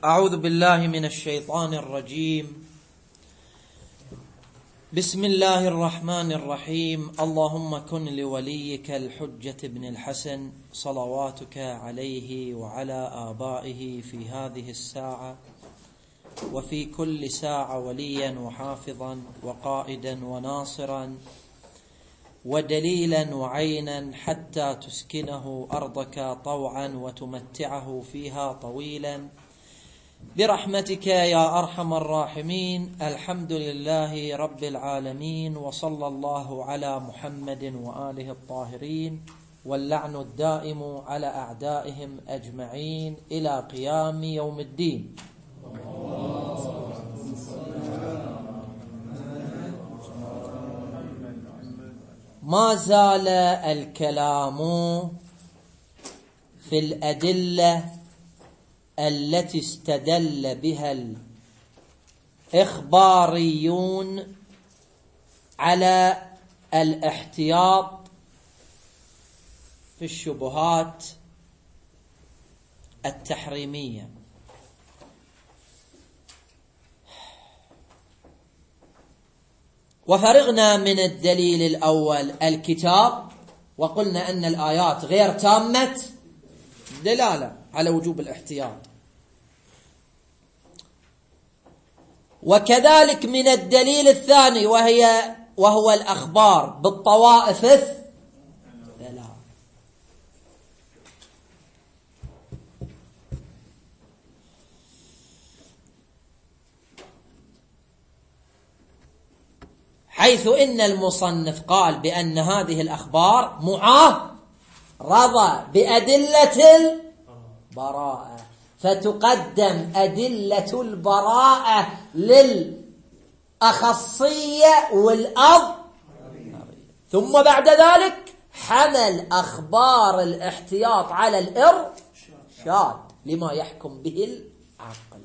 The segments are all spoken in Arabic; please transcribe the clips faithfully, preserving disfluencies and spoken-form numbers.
أعوذ بالله من الشيطان الرجيم. بسم الله الرحمن الرحيم. اللهم كن لوليك الحجة بن الحسن صلواتك عليه وعلى آبائه في هذه الساعة وفي كل ساعة وليا وحافظا وقائدا وناصرا ودليلا وعينا حتى تسكنه أرضك طوعا وتمتعه فيها طويلا برحمتك يا أرحم الراحمين. الحمد لله رب العالمين، وصلى الله على محمد وآله الطاهرين، واللعن الدائم على أعدائهم أجمعين إلى قيام يوم الدين. ما زال الكلام في الأدلة التي استدل بها الإخباريون على الاحتياط في الشبهات التحريمية. وفرغنا من الدليل الأول الكتاب، وقلنا أن الآيات غير تامة دلالة على وجوب الاحتياط. وكذلك من الدليل الثاني وهي وهو الأخبار بالطوائف الثلاث. حيث إن المصنف قال بأن هذه الأخبار معارضة بأدلة البراءة، فتقدم أدلة البراءة للأخصية والأض، ثم بعد ذلك حمل أخبار الاحتياط على الإرشاد لما يحكم به العقل.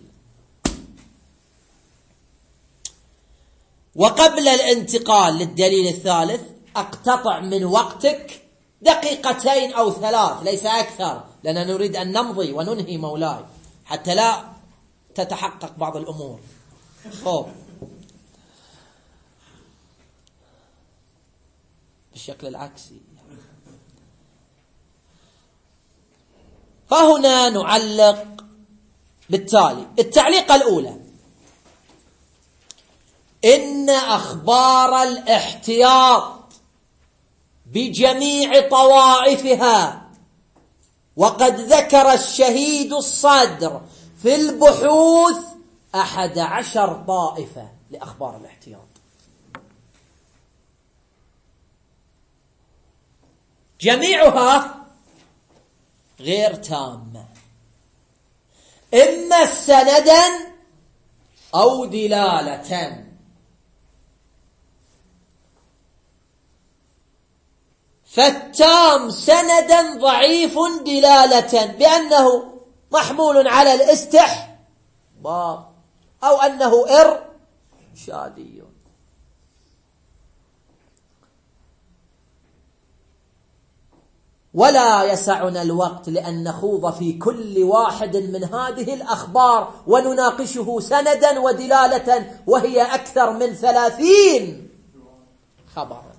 وقبل الانتقال للدليل الثالث أقتطع من وقتك دقيقتين أو ثلاث، ليس أكثر، لأننا نريد أن نمضي وننهي مولاي حتى لا تتحقق بعض الأمور. خوف بالشكل العكسي. فهنا نعلق بالتالي. التعليقة الأولى: إن أخبار الاحتياط بجميع طوائفها، وقد ذكر الشهيد الصدر في البحوث أحد عشر طائفة لأخبار الاحتياط، جميعها غير تامة، إما سندا أو دلالة. فالتام سندا ضعيف دلالة بأنه محمول على الاستحباب أو أنه إرشادي. ولا يسعنا الوقت لأن نخوض في كل واحد من هذه الأخبار ونناقشه سندا ودلالة، وهي أكثر من ثلاثين خبرا.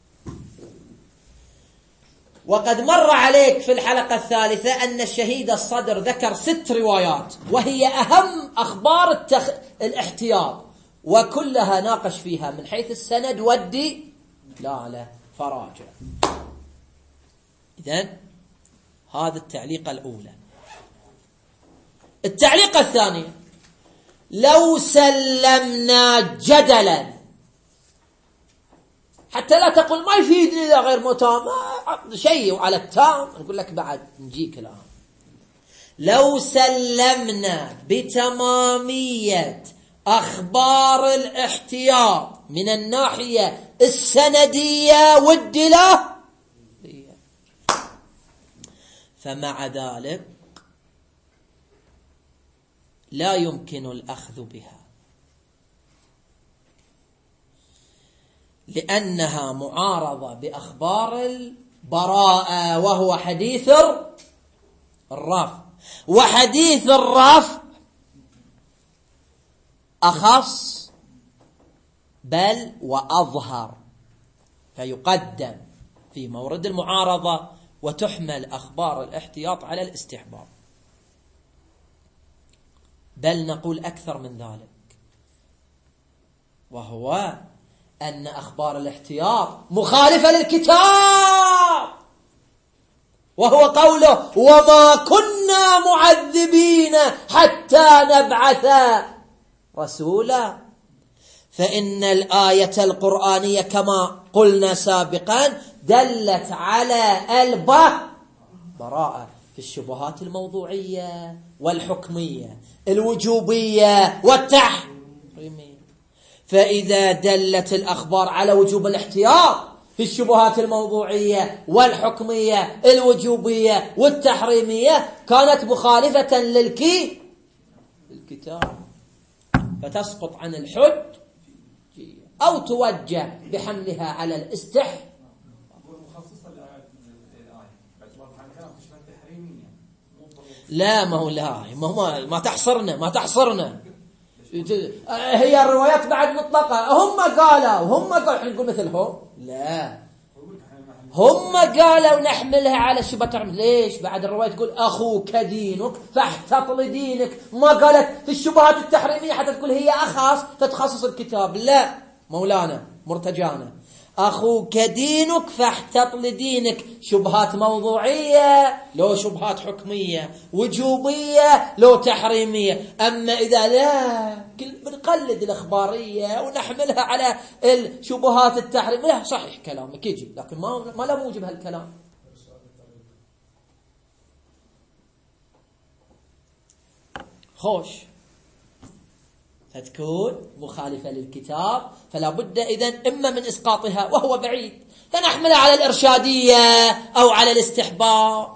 وقد مر عليك في الحلقة الثالثة أن الشهيد الصدر ذكر ست روايات، وهي أهم أخبار التخ... الاحتياط، وكلها ناقش فيها من حيث السند والدي لا لا فراجع. إذن هذا التعليق الأولى. التعليق الثاني: لو سلمنا جدلا، حتى لا تقول ما يفيدني إذا غير متام، شيء على التام، نقول لك بعد نجيك الآن. لو سلمنا بتمامية أخبار الاحتياط من الناحية السندية والدلالة، فمع ذلك لا يمكن الأخذ بها، لأنها معارضة بأخبار البراءة وهو حديث الرفع، وحديث الرفع أخص بل وأظهر، فيقدم في مورد المعارضة وتحمل أخبار الاحتياط على الاستحباب. بل نقول أكثر من ذلك، وهو أن أخبار الاحتياط مخالفة للكتاب، وهو قوله وما كنا معذبين حتى نبعث رسولا. فإن الآية القرآنية كما قلنا سابقا دلت على البراءة في الشبهات الموضوعية والحكمية، الوجوبية والتحريمية. فإذا دلت الأخبار على وجوب الاحتياط في الشبهات الموضوعية والحكمية الوجوبية والتحريمية كانت مخالفة للكي للكتاب، فتسقط عن الحج أو توجه بحملها على الاستح. لا ما هو لا ما هو ما تحصرنا ما تحصرنا هي الروايات بعد مطلقة. هم قالوا هم قالوا احنا نقول مثلهم، لا هم قالوا نحملها على شبهة. ليش بعد الرواية تقول أخوك دينك فاحتط لدينك؟ ما قالت في الشبهات التحريمية حتى تقول هي أخص تتخصص الكتاب. لا مولانا مرتجانا، أخوك دينك فاحتط لدينك شبهات موضوعية لو شبهات حكمية، وجوبية لو تحريمية. أما إذا لا بنقلد الأخبارية ونحملها على الشبهات التحريمية، صحيح كلامك يجي، لكن ما ما لا موجب هالكلام. خوش فتكون مخالفة للكتاب، فلا بد إذن إما من إسقاطها وهو بعيد، فنحملها على الإرشادية أو على الاستحباب.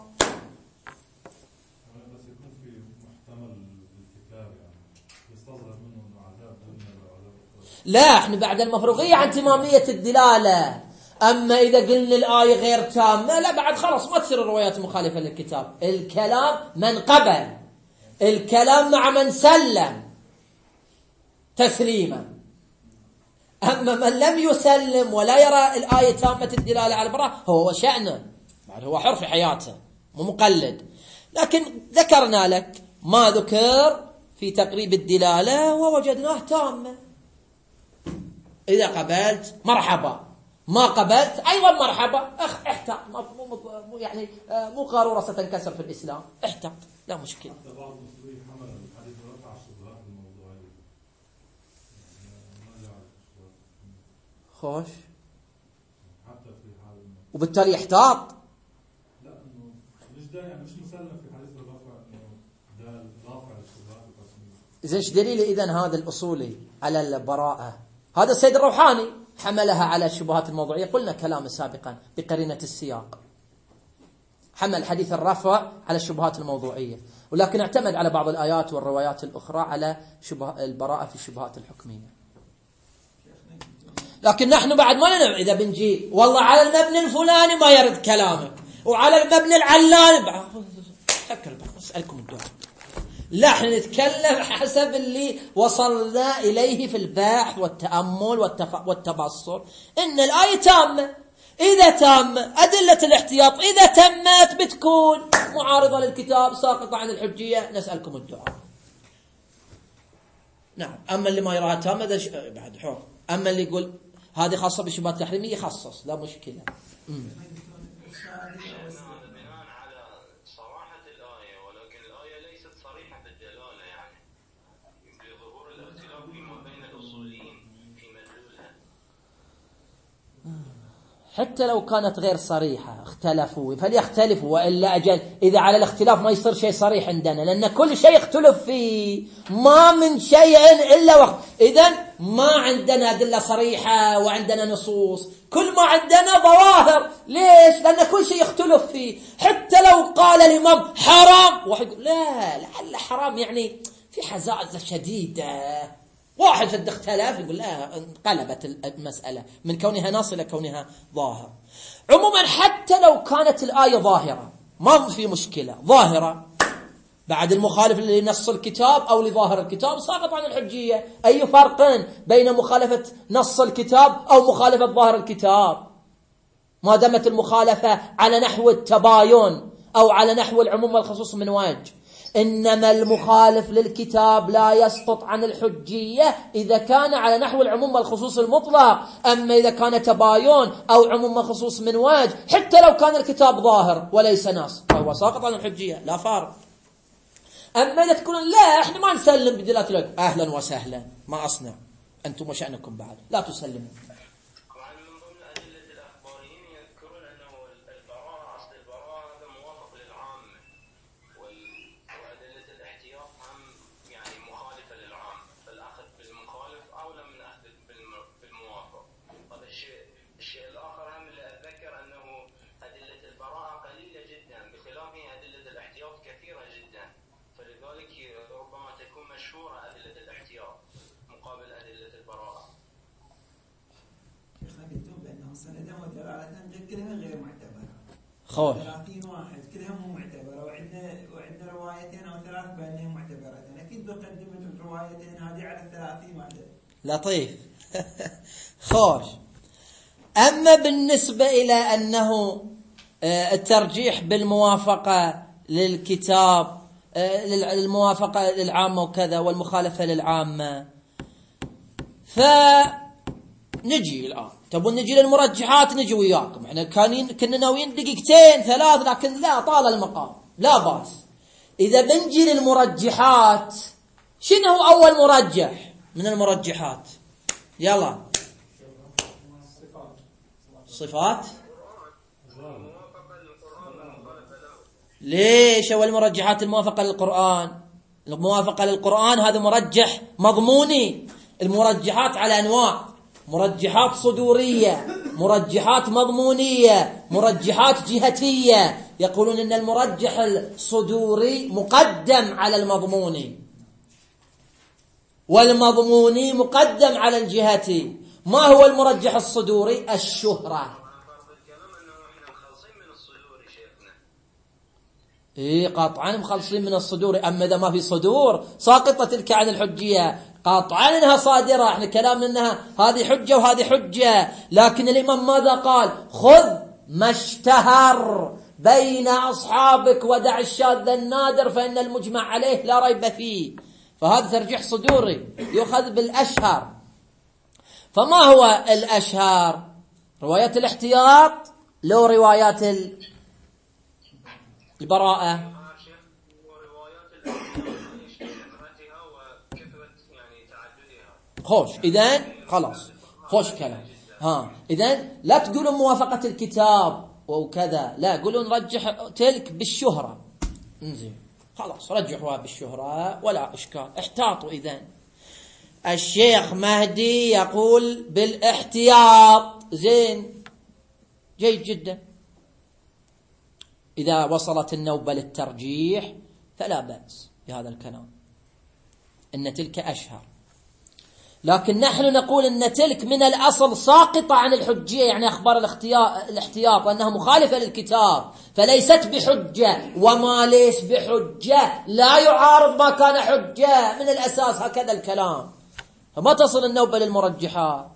لا احنا بعد المفروغية عن تمامية الدلالة. أما إذا قلنا الآية غير تامة، لا بعد خلاص ما تصير الروايات مخالفة للكتاب. الكلام من قبل، الكلام مع من سلم تسليما. أما من لم يسلم ولا يرى الآية تامة الدلالة على البراءة هو شأنه، بعد هو حر في حياته مو مقلد. لكن ذكرنا لك ما ذكر في تقريب الدلالة ووجدناه تامة. إذا قبلت مرحبا، ما قبلت أيضا مرحبا. أخ احتاط، مو يعني مو قارورة ستنكسر في الإسلام، احتاط لا مشكلة. خوش وبالتالي يحتاط. لا انه مش ده يعني مش مسلم في حديث الرفع انه ده رافع الشبهات والتصميم. اذا ايش دليل اذا هذا الاصولي على البراءه؟ هذا السيد الروحاني حملها على الشبهات الموضوعيه، قلنا كلامه سابقا بقرينه السياق، حمل حديث الرفع على الشبهات الموضوعيه، ولكن اعتمد على بعض الايات والروايات الاخرى على شبه البراءه في الشبهات الحكميه. لكن نحن بعد ما لنا إذا بنجي والله على المبنى الفلاني ما يرد كلامك، وعلى المبنى العلاني فكر أسألكم الدعاء. لا احنا نتكلم حسب اللي وصلنا إليه في البحث والتأمل والتف... والتبصر. إن الآية تامة، إذا تامة أدلة الاحتياط إذا تمت بتكون معارضة للكتاب ساقطة عن الحجية. نسألكم الدعاء. نعم. أما اللي ما يراها تامة ده بعد حر. أما اللي يقول هذه خاصة بالشبهات التحريمية يخصص، لا مشكلة. امم بناء على صراحة الآية، ولكن الآية ليست صريحة الدلالة، يعني بظهور الاختلاف فيما بين الأصوليين في مدلولها. حتى لو كانت غير صريحة اختلفوا فليختلفوا، وإلا أجل إذا على الاختلاف ما يصير شيء صريح عندنا، لأن كل شيء يختلف فيه، ما من شيء إلا وقت. إذن ما عندنا أدلة صريحة وعندنا نصوص، كل ما عندنا ظواهر. ليش؟ لأن كل شيء يختلف فيه. حتى لو قال الإمام حرام واحد يقول لا لعل حرام يعني في حزازة شديدة، واحد جد اختلاف يقول لا انقلبت المسألة من كونها نص إلى كونها ظاهر. عموما حتى لو كانت الآية ظاهرة ما في مشكلة، ظاهرة بعد المخالف لنص الكتاب أو لظاهر الكتاب ساقط عن الحجية. أي فرق بين مخالفة نص الكتاب أو مخالفة ظاهر الكتاب؟ ما دامت المخالفة على نحو التباين أو على نحو العموم والخصوص من وجه. إنما المخالف للكتاب لا يسقط عن الحجية إذا كان على نحو العموم والخصوص المطلق. أما إذا كان تباين أو عموم والخصوص من وجه حتى لو كان الكتاب ظاهر وليس نص فهو ساقط عن الحجية، لا فارق. أما إذا تقولون لا إحنا ما نسلم بدلالة الوجه، أهلا وسهلا، ما أصنع، أنتم وشأنكم بعد، لا تسلموا. خوش. ثلاثين واحد كلها مو معتبرة، وعندنا وعندنا روايتين أو ثلاث بأنهم معتبرتين، أكيد بقدم الروايتين هذه على الثلاثين واحدة. لطيف. خوش. أما بالنسبة إلى أنه الترجيح بالموافقة للكتاب، الموافقة للعامة وكذا والمخالفة للعامة، فنجي الآن تبون نجي للمرجحات، نجي وياكم. احنا كانين كنا ناويين دقيقتين ثلاث، لكن لا طال المقام، لا باس. إذا بنجي للمرجحات، شنو هو أول مرجح من المرجحات؟ يلا. صفات. ليش أول مرجحات الموافقة للقرآن؟ الموافقة للقرآن هذا مرجح مضموني. المرجحات على أنواع: مرجحات صدورية، مرجحات مضمونية، مرجحات جهتية. يقولون إن المرجح الصدوري مقدم على المضموني، والمضموني مقدم على الجهتي. ما هو المرجح الصدوري؟ الشهرة. إيه قطعا مخلصين من الصدور. أما إذا ما في صدور ساقطة تلك عن الحجية، قطعا انها صادرة. احنا كلامنا انها هذه حجة وهذه حجة. لكن الإمام ماذا قال؟ خذ ما اشتهر بين أصحابك ودع الشاذ النادر فإن المجمع عليه لا ريب فيه. فهذا ترجيح صدوري يؤخذ بالأشهر. فما هو الأشهر؟ روايات الاحتياط لو روايات البراءة؟ خوش. إذن خلاص خوش كلام. ها إذن لا تقولون موافقة الكتاب وكذا، لا، قولون رجح تلك بالشهرة. انزين خلاص رجحوها بالشهرة ولا إشكال، احتاطوا. إذن الشيخ مهدي يقول بالاحتياط. زين جيد جدا. إذا وصلت النوبة للترجيح فلا بأس بهذا الكلام، إن تلك أشهر. لكن نحن نقول أن تلك من الأصل ساقطة عن الحجية، يعني أخبار الاحتياط وأنها مخالفة للكتاب فليست بحجة، وما ليس بحجة لا يعارض ما كان حجة من الأساس. هكذا الكلام. فما تصل النوبة للمرجحات.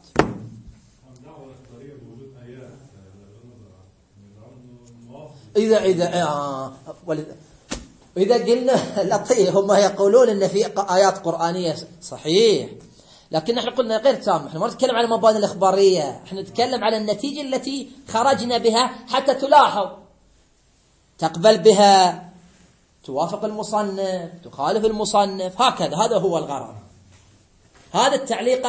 إذا إذا آه إذا قلنا لطيف، هم يقولون إن في آيات قرآنية صحيح، لكن نحن قلنا غير تام. احنا ما نتكلم على المبادئ الإخبارية، احنا نتكلم على النتيجة التي خرجنا بها حتى تلاحظ، تقبل بها، توافق المصنف، تخالف المصنف، هكذا. هذا هو الغرض. هذا التعليق.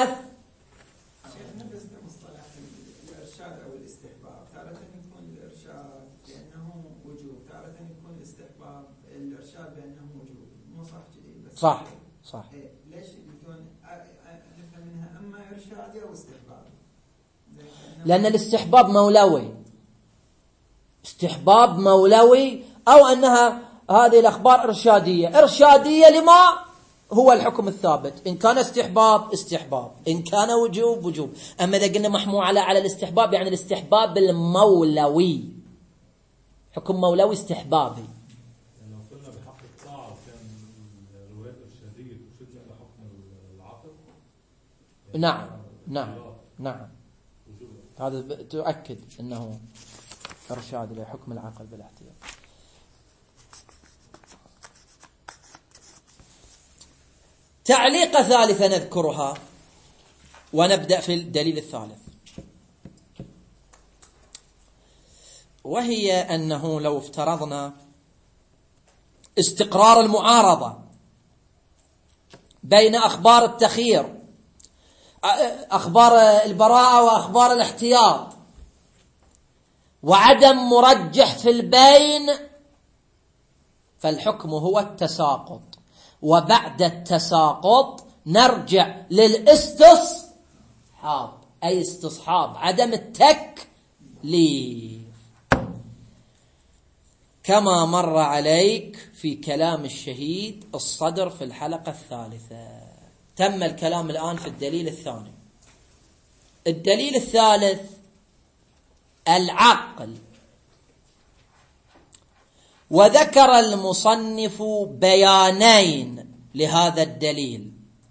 الإرشاد أو الاستحباب تارة يكون الإرشاد بأنه وجوب، تارة يكون الاستحباب الإرشاد بأنه وجوب. مو صح جديد بس صح صح. ليش يكون نفهم منها أما إرشادي أو استحباب؟ لأن الاستحباب مولوي، استحباب مولوي، أو أنها هذه الأخبار إرشادية. إرشادية لما هو الحكم الثابت. إن كان استحباب استحباب، إن كان وجوب وجوب. أما إذا قلنا محمولة على الاستحباب يعني الاستحباب المولوي، حكم مولوي استحبابي. نعم نعم نعم، هذا تؤكد أنه إرشاد لحكم العقل بالاحتياط. تعليقة ثالثة نذكرها ونبدأ في الدليل الثالث، وهي أنه لو افترضنا استقرار المعارضة بين أخبار التخيير، أخبار البراءة وأخبار الاحتياط، وعدم مرجح في البين، فالحكم هو التساقط، وبعد التساقط نرجع للاستصحاب، أي استصحاب عدم التكليف، كما مر عليك في كلام الشهيد الصدر في الحلقة الثالثة. تم الكلام الآن في الدليل الثاني. الدليل الثالث العقل، وذكر المصنف بيانين لهذا الدليل،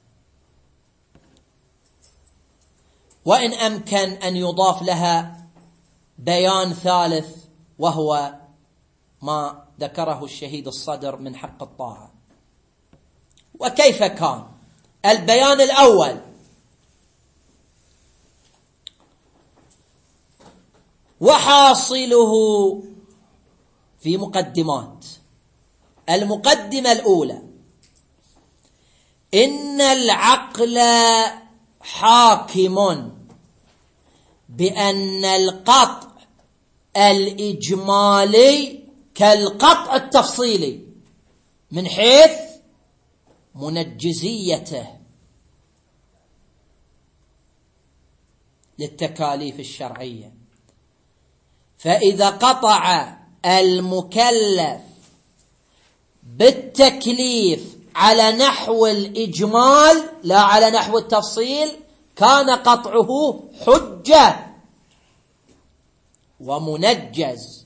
وإن أمكن أن يضاف لها بيان ثالث وهو ما ذكره الشهيد الصدر من حق الطاعة. وكيف كان؟ البيان الأول: وحاصله في مقدمات. المقدمة الأولى: إن العقل حاكم بأن القطع الإجمالي كالقطع التفصيلي من حيث منجزيته للتكاليف الشرعية، فإذا قطع المكلف بالتكليف على نحو الإجمال لا على نحو التفصيل كان قطعه حجة ومنجز،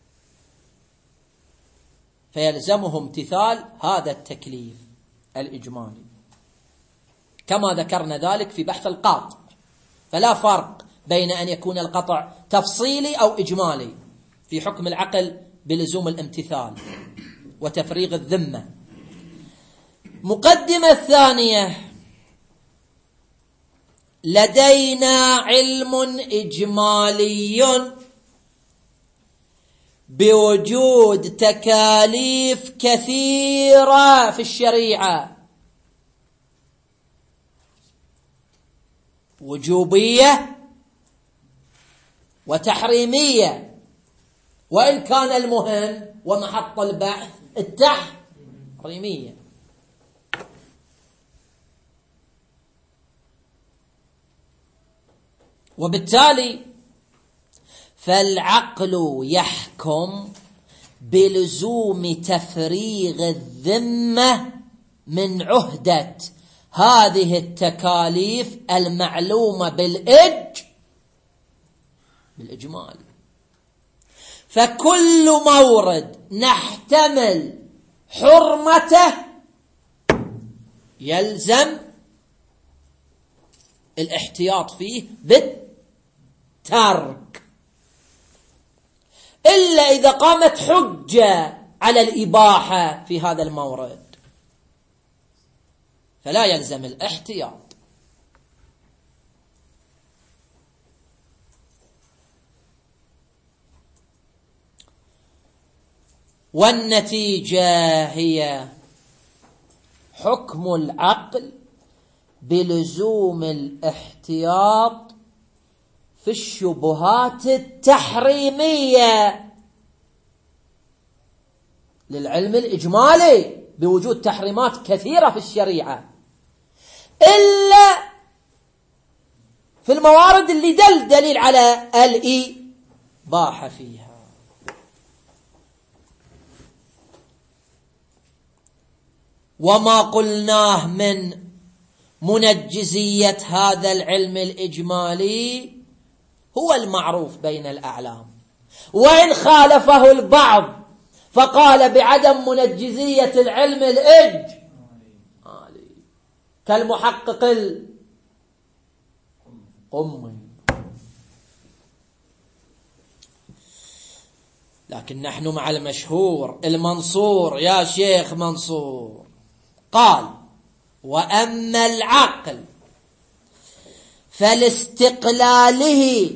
فيلزمه امتثال هذا التكليف الإجمالي، كما ذكرنا ذلك في بحث القاطع. فلا فرق بين أن يكون القطع تفصيلي أو إجمالي في حكم العقل بلزوم الامتثال وتفريغ الذمة. مقدمة الثانية: لدينا علم إجمالي بوجود تكاليف كثيرة في الشريعة، وجوبية وتحريمية، وإن كان المهم ومحط البحث التحريمية. وبالتالي فالعقل يحكم بلزوم تفريغ الذمة من عهدة هذه التكاليف المعلومة بالإج بالإجمال. فكل مورد نحتمل حرمته يلزم الاحتياط فيه بالترك، إلا إذا قامت حجة على الإباحة في هذا المورد فلا يلزم الاحتياط. والنتيجة هي حكم العقل بلزوم الاحتياط في الشبهات التحريمية للعلم الإجمالي بوجود تحريمات كثيرة في الشريعة، إلا في الموارد اللي دل دليل على الإباحة فيها. وما قلناه من منجزية هذا العلم الإجمالي هو المعروف بين الأعلام، وإن خالفه البعض فقال بعدم منجزية العلم الإجمالي كالمحقق القمي. لكن نحن مع المشهور المنصور يا شيخ منصور قال: وأما العقل فلاستقلاله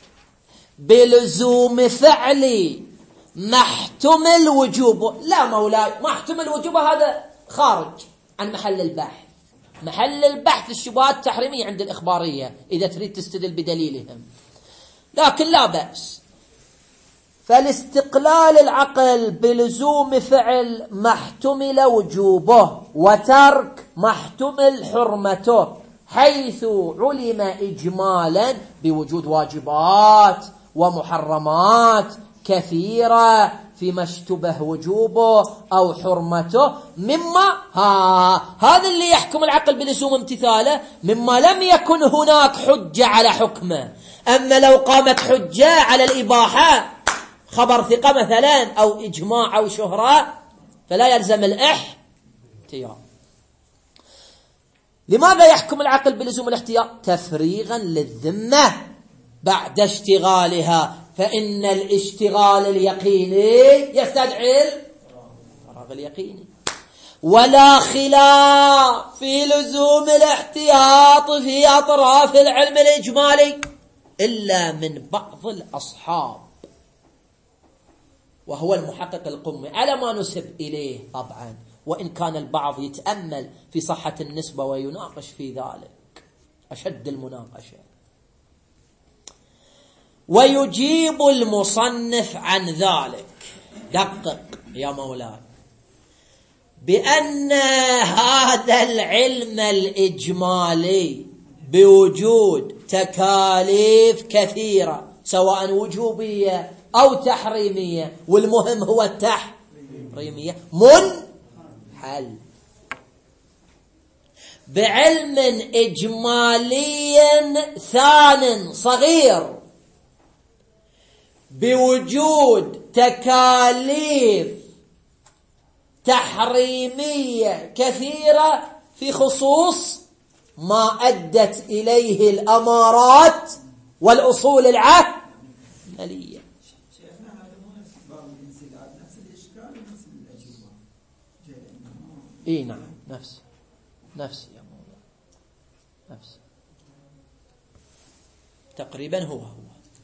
بلزوم فعل ما احتمل وجوبه. لا مولاي، ما احتمل وجوبه هذا خارج عن محل البحث. محل البحث الشبهات التحريمية عند الإخبارية إذا تريد تستدل بدليلهم، لكن لا بأس. فالاستقلال العقل بلزوم فعل ما احتمل وجوبه وترك ما احتمل حرمته، حيث علم إجمالا بوجود واجبات ومحرمات كثيرة فيما اشتبه وجوبه أو حرمته، مما ها هذا اللي يحكم العقل بلزوم امتثاله، مما لم يكن هناك حجة على حكمه. أما لو قامت حجة على الإباحة، خبر ثقة مثلا أو إجماع أو شهرة، فلا يلزم الاحتياط. لماذا يحكم العقل بلزوم الاحتياط؟ تفريغا للذمة بعد اشتغالها، فإن الاشتغال اليقيني يستدعي الفراغ اليقيني. ولا خلاف في لزوم الاحتياط في أطراف العلم الإجمالي إلا من بعض الأصحاب، وهو المحقق القمي على ما نسب إليه طبعا، وإن كان البعض يتأمل في صحة النسبة ويناقش في ذلك أشد المناقشة. ويجيب المصنف عن ذلك، دقق يا مولاي، بأن هذا العلم الإجمالي بوجود تكاليف كثيرة سواء وجوبية أو تحريمية، والمهم هو التحريمية، منحل بعلم إجمالي ثان صغير بوجود تكاليف تحريمية كثيرة في خصوص ما أدت إليه الأمارات والأصول العملية. شيخنا هذا مو نفس باب الانسداد، نفس الإشكال ونفس الأجوبة. إيه نعم، نفس نفس يا مولانا، نفس تقريبا هو هو.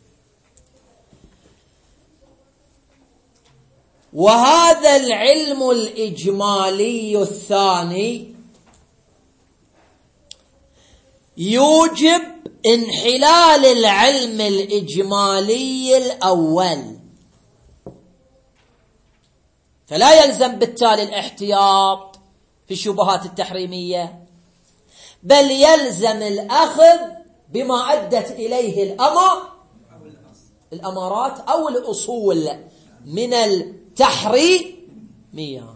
وهذا العلم الإجمالي الثاني يوجب انحلال العلم الإجمالي الأول، فلا يلزم بالتالي الاحتياط في الشبهات التحريمية، بل يلزم الأخذ بما أدت إليه الأمر الأمارات أو الأصول من التحريميات.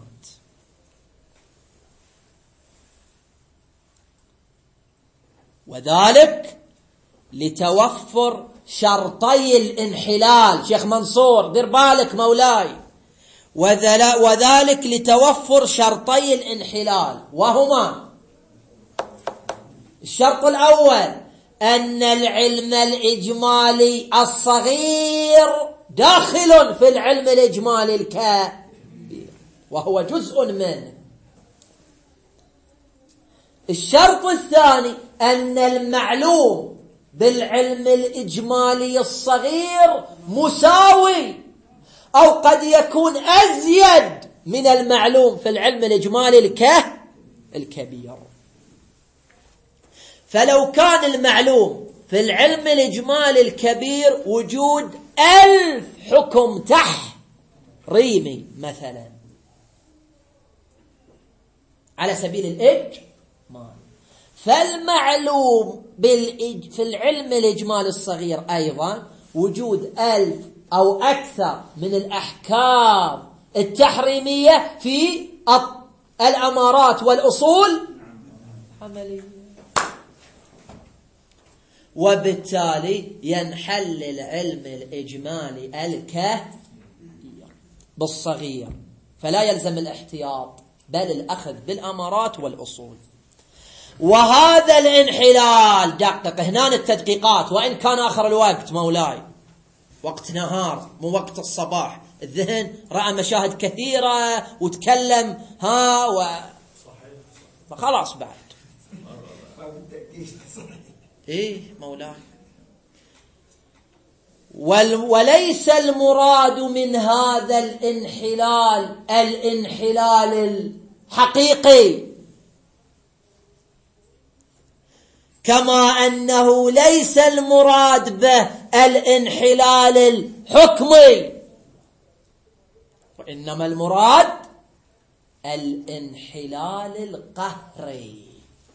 وذلك لتوفر شرطي الانحلال. شيخ منصور دير بالك مولاي، وذلك لتوفر شرطي الانحلال، وهما: الشرط الأول أن العلم الإجمالي الصغير داخل في العلم الإجمالي الكبير وهو جزء منه. الشرط الثاني أن المعلوم بالعلم الإجمالي الصغير مساوي أو قد يكون أزيد من المعلوم في العلم الإجمالي الكبير. فلو كان المعلوم في العلم الإجمالي الكبير وجود ألف حكم تحريمي مثلا على سبيل الإجمال، فالمعلوم بالإج... في العلم الإجمالي الصغير أيضا وجود ألف أو أكثر من الأحكام التحريمية في الأمارات والأصول عملية، وبالتالي ينحل العلم الإجمالي الكبير بالصغير، فلا يلزم الاحتياط بل الأخذ بالأمارات والأصول. وهذا الانحلال، دقق هنا التدقيقات، وإن كان آخر الوقت مولاي وقت نهار مو وقت الصباح، الذهن رأى مشاهد كثيرة وتكلم ها و خلاص بعد ايه مولاي. وليس المراد من هذا الانحلال الانحلال الحقيقي، كما أنه ليس المراد به الانحلال الحكمي، وإنما المراد الانحلال القهري.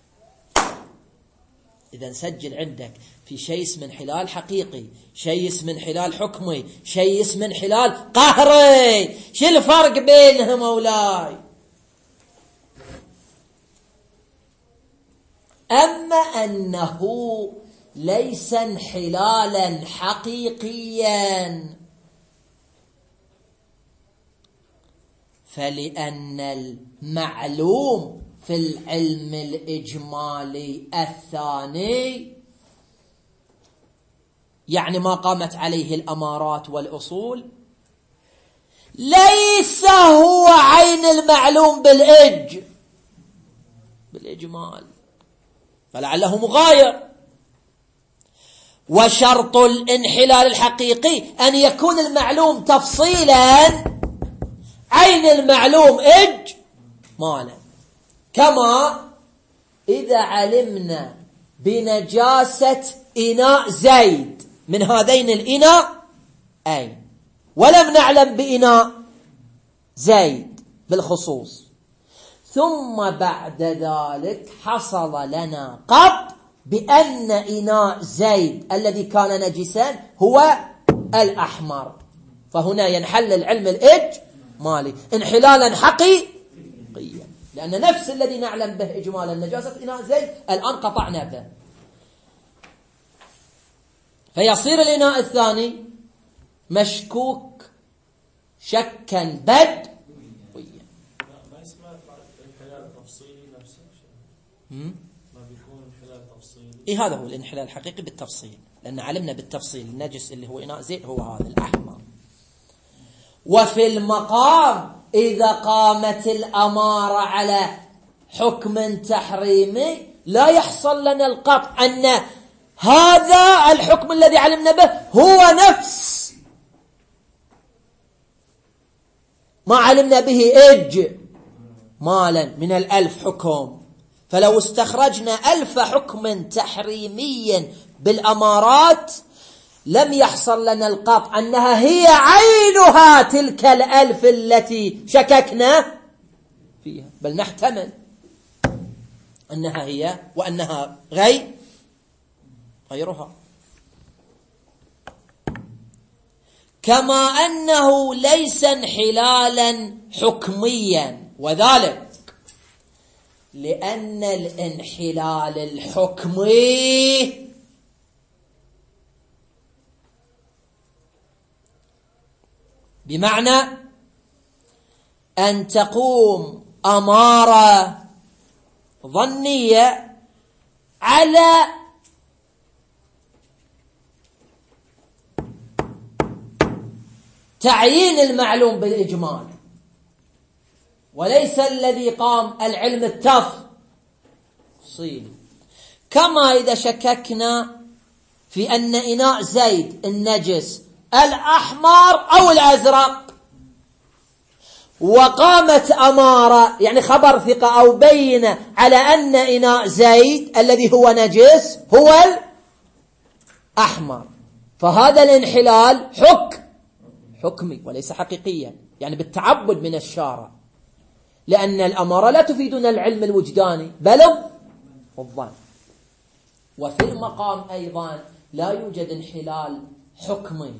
إذا سجل عندك في شيء اسمه انحلال حقيقي، شيء اسمه انحلال حكمي، شيء اسمه انحلال قهري. شو الفرق بينهم مولاي؟ أما أنه ليس انحلالا حقيقيا فلأن المعلوم في العلم الإجمالي الثاني، يعني ما قامت عليه الأمارات والأصول، ليس هو عين المعلوم بالإج بالإجمال، فلعله مغاير. وشرط الانحلال الحقيقي أن يكون المعلوم تفصيلا عين المعلوم إجمالا، كما إذا علمنا بنجاسة إناء زيد من هذين الإناء أي ولم نعلم بإناء زيد بالخصوص، ثم بعد ذلك حصل لنا قط بأن إناء زيد الذي كان نجسا هو الأحمر، فهنا ينحل العلم الإجمالي انحلالا حقيقيا، لأن نفس الذي نعلم به إجمالا نجاسة إناء زيد الآن قطعنا به، فيصير الإناء الثاني مشكوك شكا بدويا. ما يسمى الانحلال التفصيلي نفسه ما بيكون انحلال تفصيلي. إيه هذا هو الانحلال الحقيقي بالتفصيل، لأن علمنا بالتفصيل النجس اللي هو إناء زيت هو هذا الأحمر. وفي المقام إذا قامت الأمارة على حكم تحريمي لا يحصل لنا القطع أن هذا الحكم الذي علمنا به هو نفس ما علمنا به إجمالا من الألف حكم. فلو استخرجنا ألف حكم تحريمي بالأمارات لم يحصل لنا القطع أنها هي عينها تلك الألف التي شككنا فيها، بل نحتمل أنها هي وأنها غير غيرها. كما أنه ليس انحلالا حكميا، وذلك لأن الانحلال الحكمي بمعنى أن تقوم أمارة ظنية على تعيين المعلوم بالإجمال، وليس الذي قام العلم التفصيلي. كما إذا شككنا في أن إناء زيد النجس الأحمر أو الأزرق، وقامت أمارة يعني خبر ثقة أو بينة على أن إناء زيد الذي هو نجس هو الأحمر، فهذا الانحلال حكم حكمي وليس حقيقيا، يعني بالتعبد من الشارع، لأن الأمارة لا تفيدنا العلم الوجداني بل الظن. وفي المقام أيضا لا يوجد انحلال حكمي،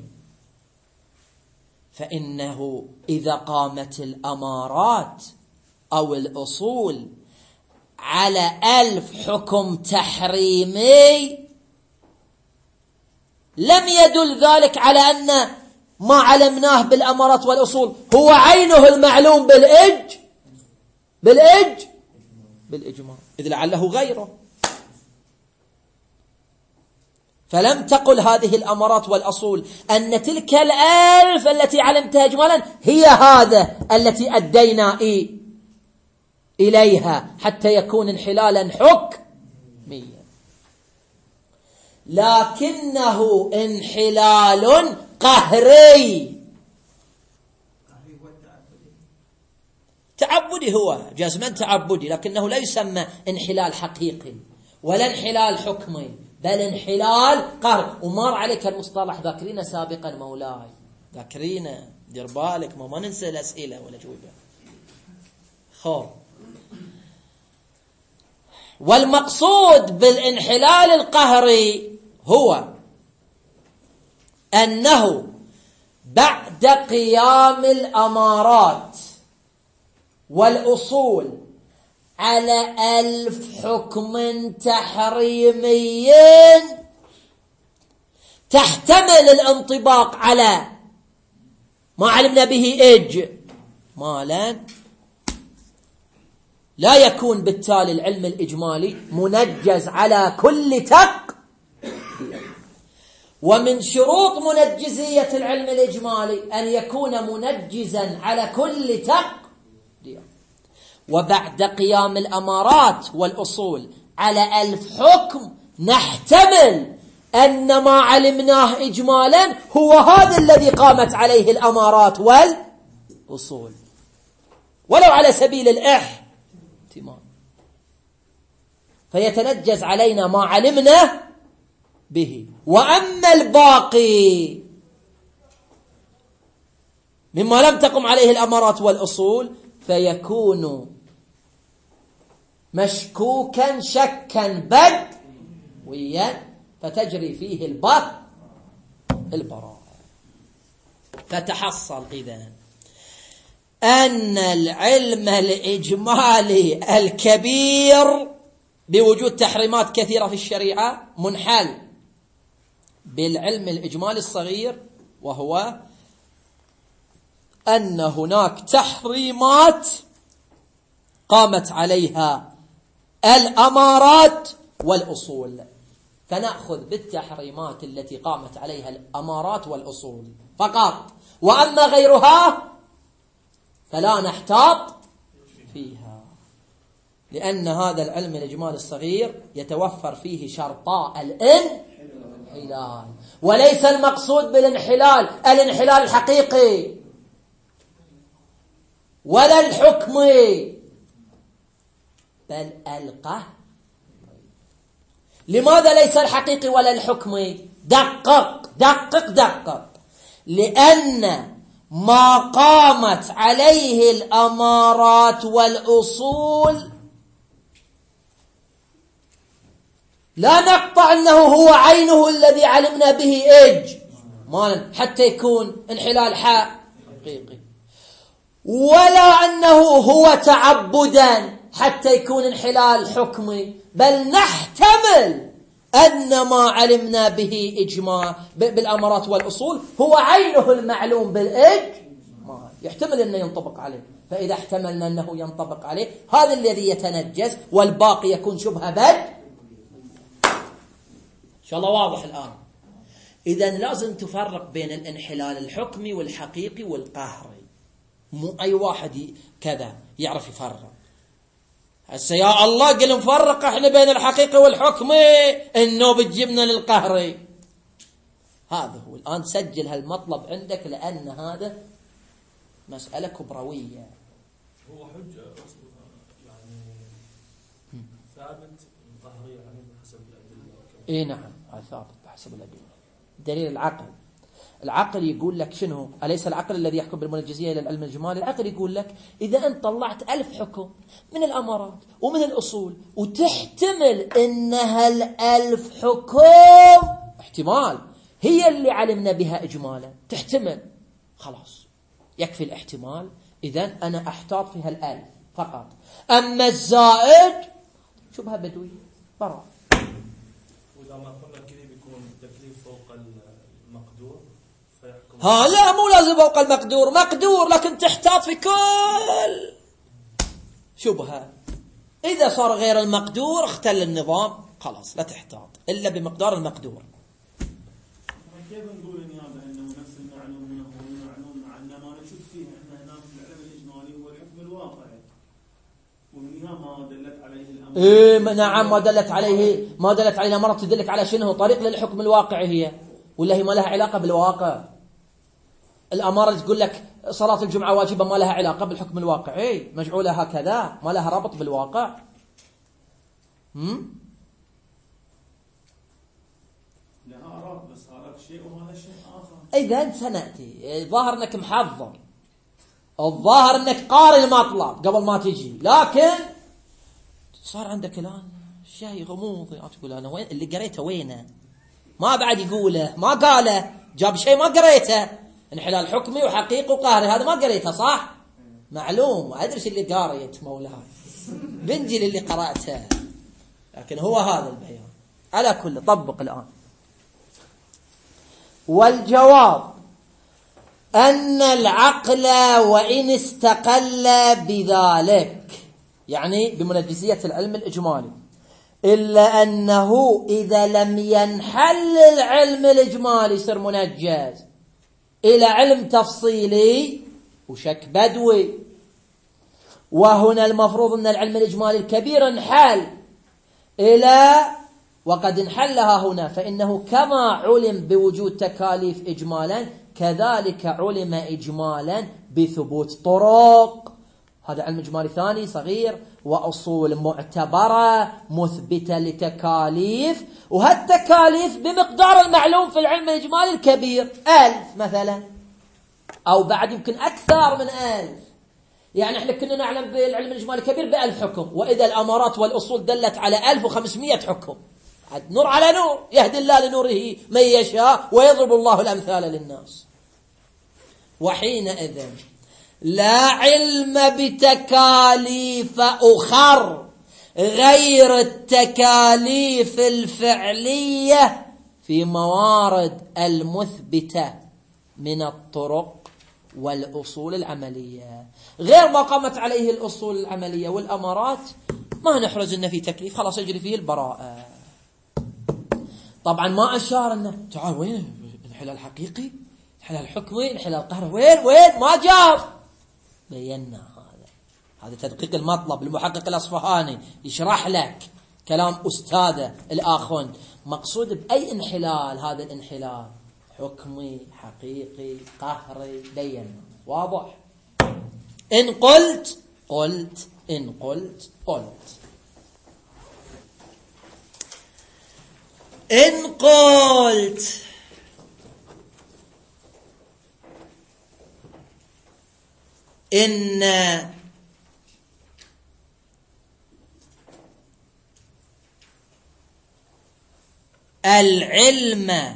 فإنه إذا قامت الأمارات أو الأصول على ألف حكم تحريمي لم يدل ذلك على أن ما علمناه بالأمارات والأصول هو عينه المعلوم بالإج بالإج بالإجمال، إذ لعله غيره. فلم تقل هذه الأمارات والأصول أن تلك الألف التي علمتها إجمالا هي هذا التي أدينا إيه إليها حتى يكون انحلالا حكميا، لكنه انحلال قهري. تعبدي هو جزما تعبدي، لكنه لا يسمى انحلال حقيقي ولا انحلال حكمي، بل انحلال قهر. ومر عليك المصطلح ذاكرين سابقا مولاي، ذاكرين، دير بالك ما, ما ننسى الأسئلة ولا جوابها. خب، والمقصود بالانحلال القهري هو أنه بعد قيام الأمارات والأصول على ألف حكم تحريمي تحتمل الانطباق على ما علمنا به إجمالا، لا يكون بالتالي العلم الإجمالي منجز على كل تق. ومن شروط منجزية العلم الإجمالي أن يكون منجزا على كل تق. وبعد قيام الأمارات والأصول على ألف حكم نحتمل أن ما علمناه إجمالا هو هذا الذي قامت عليه الأمارات والأصول، ولو على سبيل الاحتمال، فيتنجز علينا ما علمنا به. وأما الباقي مما لم تقم عليه الأمارات والأصول فيكون مشكوكا شكا بدويا، فتجري فيه البر البراء. فتحصل إذن أن العلم الإجمالي الكبير بوجود تحريمات كثيرة في الشريعة منحل بالعلم الإجمالي الصغير، وهو أن هناك تحريمات قامت عليها الأمارات والأصول، فنأخذ بالتحريمات التي قامت عليها الأمارات والأصول فقط، وأما غيرها فلا نحتاط فيها، لأن هذا العلم الإجمالي الصغير يتوفر فيه شرطاء الانحلال، وليس المقصود بالانحلال الانحلال الحقيقي ولا الحكمي، بل القهر. لماذا ليس الحقيقي ولا الحكمي؟ دقق دقق دقق، لأن ما قامت عليه الأمارات والأصول لا نقطع أنه هو عينه الذي علمنا به إجمالا حتى يكون انحلال حقيقي، ولا أنه هو تعبدا حتى يكون انحلال حكمي، بل نحتمل أن ما علمنا به إجماع بالأمارات والأصول هو عينه المعلوم بالإجماع، يحتمل أنه ينطبق عليه. فإذا احتملنا أنه ينطبق عليه هذا الذي يتنجز، والباقي يكون شبه بد. إن شاء الله واضح الآن. إذن لازم تفرق بين الانحلال الحكمي والحقيقي والقهري، مو أي واحد كذا يعرف يفرق. هسه يا الله قل نفرق احنا بين الحقيقي والحكمي، انه بتجيبنا للقهري. هذا هو الآن سجل هالمطلب عندك، لأن هذا مسألة كبروية. هو حجة يعني ثابت القهري يعني بحسب الأدلة. اي نعم ثابت بحسب الأدلة. دليل العقل، العقل يقول لك شنو؟ أليس العقل الذي يحكم بالمنجزية إلى العلم الإجمالي؟ العقل يقول لك إذا أنت طلعت ألف حكم من الأمارات ومن الأصول وتحتمل إنها الألف حكم احتمال هي اللي علمنا بها إجمالا، تحتمل، خلاص يكفي الاحتمال، إذن أنا أحتاط فيها الألف فقط. أما الزائد شبه بدوي براء. وإذا ما قلنا كذا بيكون التكليف فوق المقدور فيحكم. ها لا مو لازم فوق المقدور، مقدور لكن تحتاط في كل شبهة. إذا صار غير المقدور اختل النظام، خلاص لا تحتاط إلا بمقدار المقدور. كيف نقول النيابة أنه نفس المعلوم هنا هو المعلوم مع أن ما نشوف فيه إحنا هنا في العلم الإجمالي هو الحكم الواقعي، والنيابة ما دلت عليه الأمر. إيه نعم، ما دلت عليه، ما دلت عليه الأمر تدلك على شنو؟ طريق للحكم الواقعي هي، ولا هي ما لها علاقة بالواقع؟ الأمارة اللي تقول لك صلاة الجمعة واجبة ما لها علاقة بالحكم الواقعي، مجعولة هكذا ما لها ربط بالواقع. هم؟ لها ربط بس هذا شيء وهذا شيء آخر. إذا سنأتي، الظاهر أنك محضر، الظاهر أنك قارئ المطلب قبل ما تجي، لكن صار عندك الآن شيء غموض. تقول أنا وين اللي قريته؟ وينه؟ ما بعد يقوله، ما قاله، جاب شيء ما قريته، انحلال حكمي وحقيقي وقهري، هذا ما قريته صح؟ معلوم، أدري اللي قاريت مولاي، بنجي اللي قرأته، لكن هو هذا البيان. على كل طبق الآن. والجواب أن العقل وإن استقل بذلك، يعني بمنجزية العلم الإجمالي، إلا أنه إذا لم ينحل العلم الإجمالي يصير منجز إلى علم تفصيلي وشك بدوي. وهنا المفروض أن العلم الإجمالي الكبير انحل إلى، وقد انحلها هنا، فإنه كما علم بوجود تكاليف إجمالا كذلك علم إجمالا بثبوت طرق. هذا علم إجمالي ثاني صغير، وأصول معتبرة مثبتة لتكاليف، وهالتكاليف بمقدار المعلوم في العلم الإجمالي الكبير ألف مثلا، أو بعد يمكن أكثر من ألف. يعني احنا كنا نعلم بالعلم الإجمالي الكبير بألف حكم، وإذا الأمارات والأصول دلت على ألف وخمسمائة حكم. نور على نور، يهدي الله لنوره من يشاء ويضرب الله الأمثال للناس. وحينئذ لا علم بتكاليف أخر غير التكاليف الفعلية في موارد المثبتة من الطرق والأصول العملية، غير ما قامت عليه الأصول العملية والأمارات ما نحرز إن في تكليف، خلاص يجري فيه البراءة. طبعا ما أشار إنه تعال وين الانحلال الحقيقي، الانحلال الحكمي، الانحلال القهري، وين وين ما جاب. بينا هذا، هذا تدقيق المطلب. المحقق الأصفهاني يشرح لك كلام أستاذه الآخون، مقصود بأي انحلال، هذا الانحلال حكمي حقيقي قهري، بينا واضح. إن قلت قلت، إن قلت قلت. إن قلت إن العلم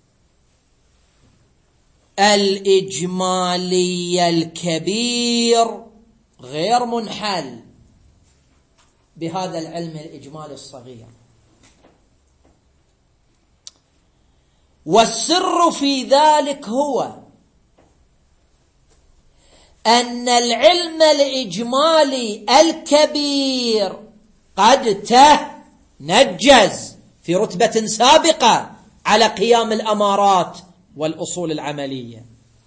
الإجمالي الكبير غير منحل بهذا العلم الإجمالي الصغير، والسر في ذلك هو أن العلم الإجمالي الكبير قد تنجز في رتبة سابقة على قيام الأمارات والأصول العملية،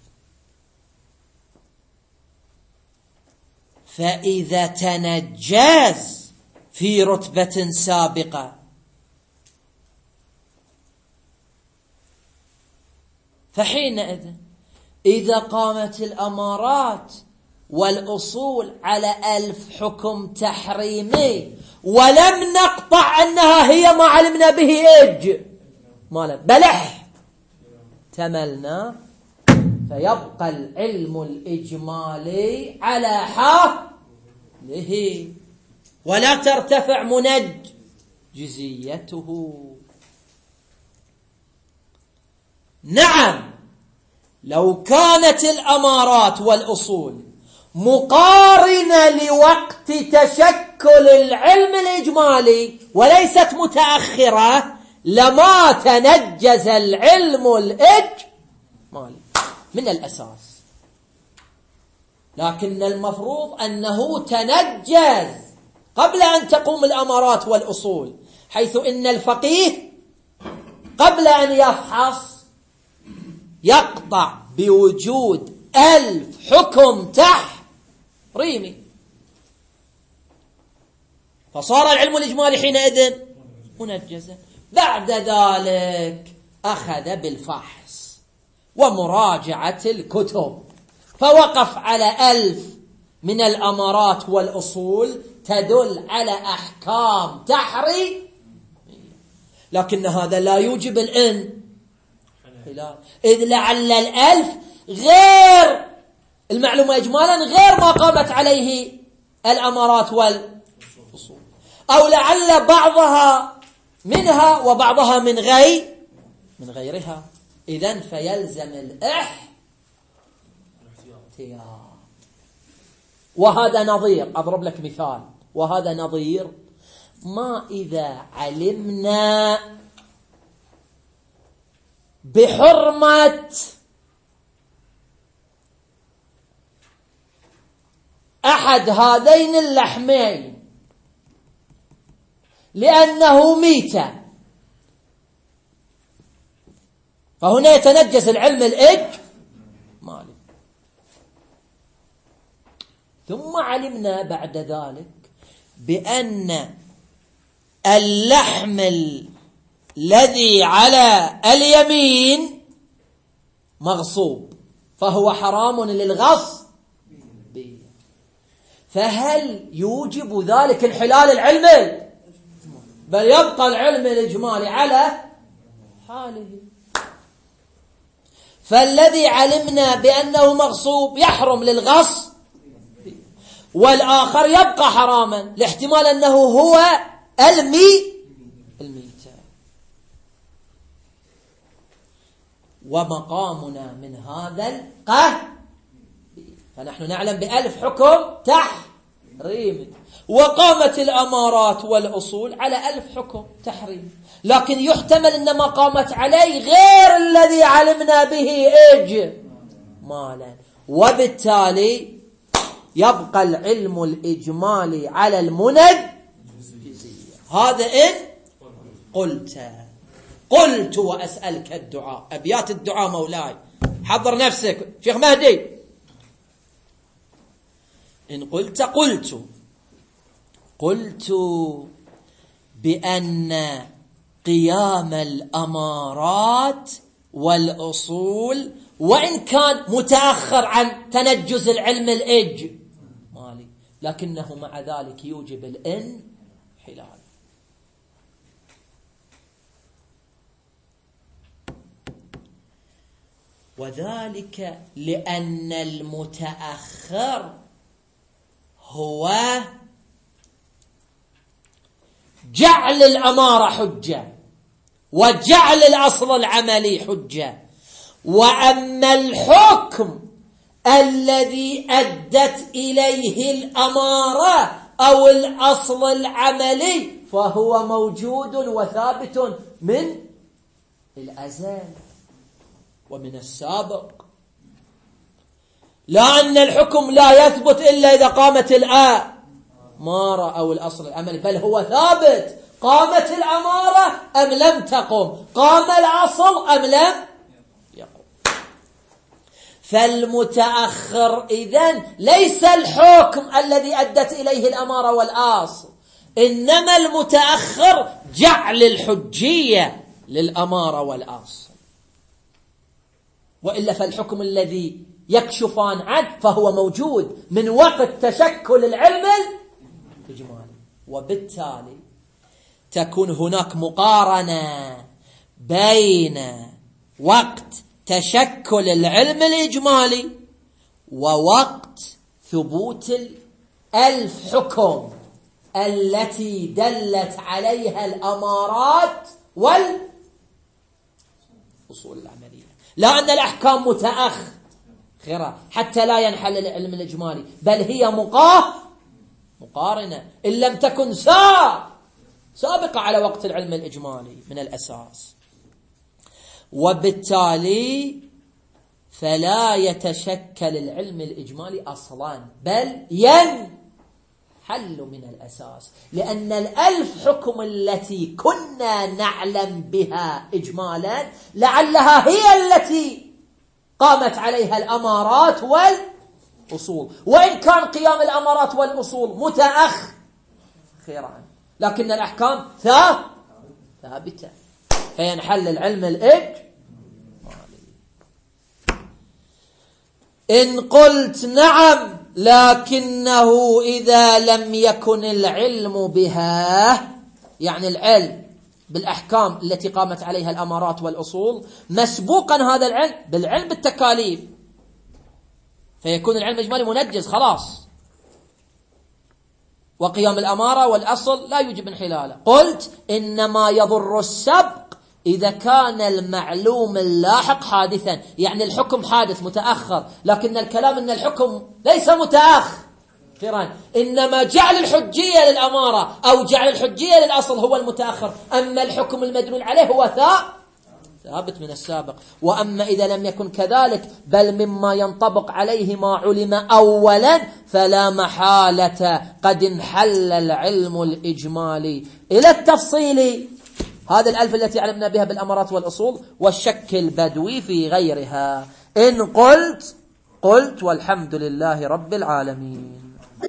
فإذا تنجز في رتبة سابقة فحينئذ إذا قامت الأمارات والأصول على ألف حكم تحريمي ولم نقطع أنها هي ما علمنا به إج ما بلح تملنا، فيبقى العلم الإجمالي على حاله ولا ترتفع منجزيته. نعم، لو كانت الأمارات والأصول مقارنة لوقت تشكل العلم الإجمالي وليست متأخرة لما تنجز العلم الإجمالي من الأساس، لكن المفروض أنه تنجز قبل أن تقوم الأمارات والأصول، حيث إن الفقيه قبل أن يفحص يقطع بوجود ألف حكم تحريمي، فصار العلم الإجمالي حينئذ منجزا. بعد ذلك أخذ بالفحص ومراجعة الكتب، فوقف على ألف من الأمارات والأصول تدل على أحكام تحريم، لكن هذا لا يوجب الانحلال، إذ لعل الألف غير المعلومة إجمالا غير ما قامت عليه الأمارات والأصول، أو لعل بعضها منها وبعضها من غير من غيرها. إذن فيلزم الاحتياط. وهذا نظير، أضرب لك مثال، وهذا نظير ما إذا علمنا بحرمة أحد هذين اللحمين لأنه ميتة، فهنا يتنجس العلم الإجمالي. ثم علمنا بعد ذلك بأن اللحم الذي على اليمين مغصوب فهو حرام للغصب، فهل يوجب ذلك انحلال العلم؟ بل يبقى العلم الإجمالي على حاله. فالذي علمنا بأنه مغصوب يحرم للغصب، والآخر يبقى حراما لاحتمال أنه هو المي الميتة. ومقامنا من هذا القهر، فنحن نعلم بألف حكم تحريم، وقامت الأمارات والأصول على ألف حكم تحريم، لكن يحتمل أن ما قامت عليه غير الذي علمنا به إجمالا، وبالتالي يبقى العلم الإجمالي على المنجزية. هذا إن قلت قلت وأسألك الدعاء، أبيات الدعاء مولاي، حضر نفسك شيخ مهدي. إن قلت قلت قلت بأن قيام الأمارات والأصول وإن كان متأخر عن تنجز العلم الإجمالي، لكنه مع ذلك يوجب الانحلال. وذلك لأن المتأخر هو جعل الأمارة حجة وجعل الأصل العملي حجة، وأما الحكم الذي أدت إليه الأمارة أو الأصل العملي فهو موجود وثابت من الأزل ومن السابق، لأن الحكم لا يثبت إلا إذا قامت الأمارة أو الأصل العملي، بل هو ثابت. قامت الأمارة أم لم تقم، قام الأصل أم لم يقم. فالمتأخر إذن ليس الحكم الذي أدت إليه الأمارة والأصل، إنما المتأخر جعل الحجية للأمارة والأصل، وإلا فالحكم الذي يكشفان عنه فهو موجود من وقت تشكل العلم الإجمالي، وبالتالي تكون هناك مقارنة بين وقت تشكل العلم الإجمالي ووقت ثبوت الألف حكم التي دلت عليها الأمارات والأصول العملية، لأن الأحكام متأخرة حتى لا ينحل العلم الإجمالي، بل هي مقاه مقارنة إن لم تكن سا سابقة على وقت العلم الإجمالي من الأساس. وبالتالي فلا يتشكل العلم الإجمالي أصلا، بل حل من الأساس، لأن الألف حكم التي كنا نعلم بها إجمالا لعلها هي التي قامت عليها الأمارات والأصول، وإن كان قيام الأمارات والأصول متأخرا لكن الأحكام ثابتة، فينحل العلم الإجمالي. إن قلت نعم لكنه إذا لم يكن العلم بها، يعني العلم بالأحكام التي قامت عليها الأمارات والأصول مسبوقا هذا العلم بالعلم بالتكاليف، فيكون العلم الإجمالي منجز خلاص، وقيام الأمارة والأصل لا يوجب انحلاله. قلت إنما يضر السبق إذا كان المعلوم اللاحق حادثا، يعني الحكم حادث متأخر، لكن الكلام أن الحكم ليس متأخرا، إنما جعل الحجية للأمارة أو جعل الحجية للأصل هو المتأخر، أما الحكم المدلول عليه هو ثابت من السابق. وأما إذا لم يكن كذلك بل مما ينطبق عليه ما علم أولا فلا محالة قد انحل العلم الإجمالي إلى التفصيل، هذا الألف التي علمنا بها بالأمارات والأصول، والشك البدوي في غيرها. إن قلت قلت والحمد لله رب العالمين.